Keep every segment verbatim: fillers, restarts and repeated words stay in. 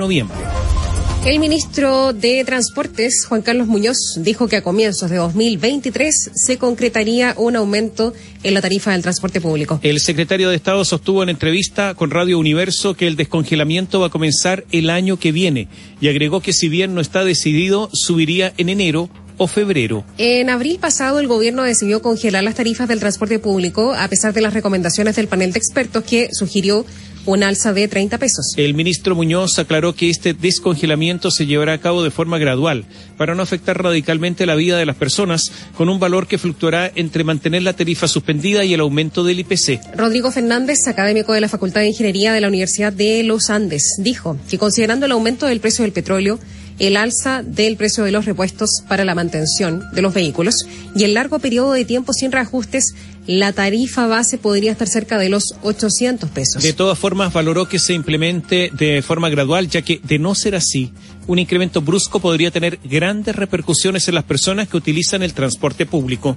noviembre. El ministro de Transportes, Juan Carlos Muñoz, dijo que a comienzos de dos mil veintitrés se concretaría un aumento en la tarifa del transporte público. El secretario de Estado sostuvo en entrevista con Radio Universo que el descongelamiento va a comenzar el año que viene y agregó que si bien no está decidido, subiría en enero o febrero. En abril pasado, el gobierno decidió congelar las tarifas del transporte público a pesar de las recomendaciones del panel de expertos que sugirió un alza de treinta pesos. El ministro Muñoz aclaró que este descongelamiento se llevará a cabo de forma gradual para no afectar radicalmente la vida de las personas, con un valor que fluctuará entre mantener la tarifa suspendida y el aumento del I P C. Rodrigo Fernández, académico de la Facultad de Ingeniería de la Universidad de los Andes, dijo que considerando el aumento del precio del petróleo, el alza del precio de los repuestos para la mantención de los vehículos y el largo periodo de tiempo sin reajustes, la tarifa base podría estar cerca de los ochocientos pesos. De todas formas, valoró que se implemente de forma gradual, ya que, de no ser así, un incremento brusco podría tener grandes repercusiones en las personas que utilizan el transporte público.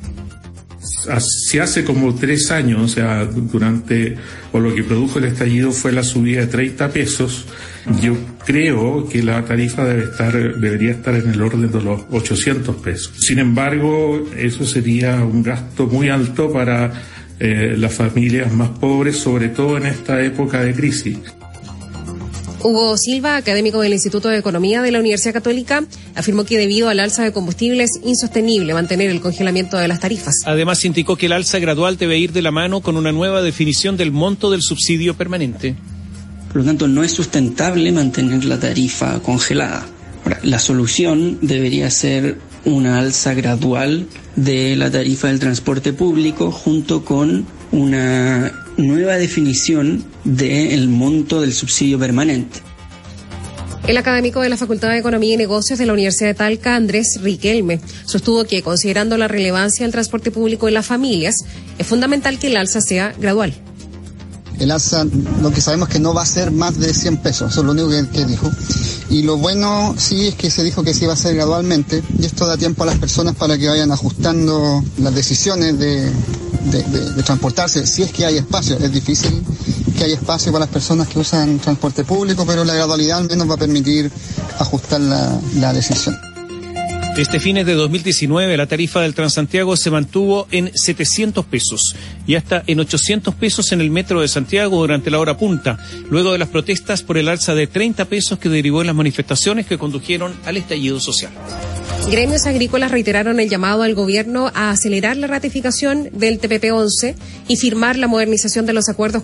Se hace como tres años, o sea, durante, o lo que produjo el estallido fue la subida de treinta pesos. Yo creo que la tarifa debe estar, debería estar en el orden de los ochocientos pesos. Sin embargo, eso sería un gasto muy alto para eh, las familias más pobres, sobre todo en esta época de crisis. Hugo Silva, académico del Instituto de Economía de la Universidad Católica, afirmó que debido al alza de combustibles es insostenible mantener el congelamiento de las tarifas. Además, indicó que el alza gradual debe ir de la mano con una nueva definición del monto del subsidio permanente. Por lo tanto, no es sustentable mantener la tarifa congelada. Ahora, la solución debería ser una alza gradual de la tarifa del transporte público junto con una nueva definición del monto del subsidio permanente. El académico de la Facultad de Economía y Negocios de la Universidad de Talca, Andrés Riquelme, sostuvo que, considerando la relevancia del transporte público en las familias, es fundamental que el alza sea gradual. El alza, lo que sabemos es que no va a ser más de cien pesos, eso es lo único que, que dijo. Y lo bueno sí es que se dijo que sí va a ser gradualmente, y esto da tiempo a las personas para que vayan ajustando las decisiones de, de, de, de transportarse, si es que hay espacio. Es difícil que haya espacio para las personas que usan transporte público, pero la gradualidad al menos va a permitir ajustar la, la decisión. Este fines de dos mil diecinueve, la tarifa del Transantiago se mantuvo en setecientos pesos y hasta en ochocientos pesos en el metro de Santiago durante la hora punta, luego de las protestas por el alza de treinta pesos que derivó en las manifestaciones que condujeron al estallido social. Gremios agrícolas reiteraron el llamado al gobierno a acelerar la ratificación del T P P once y firmar la modernización de los acuerdos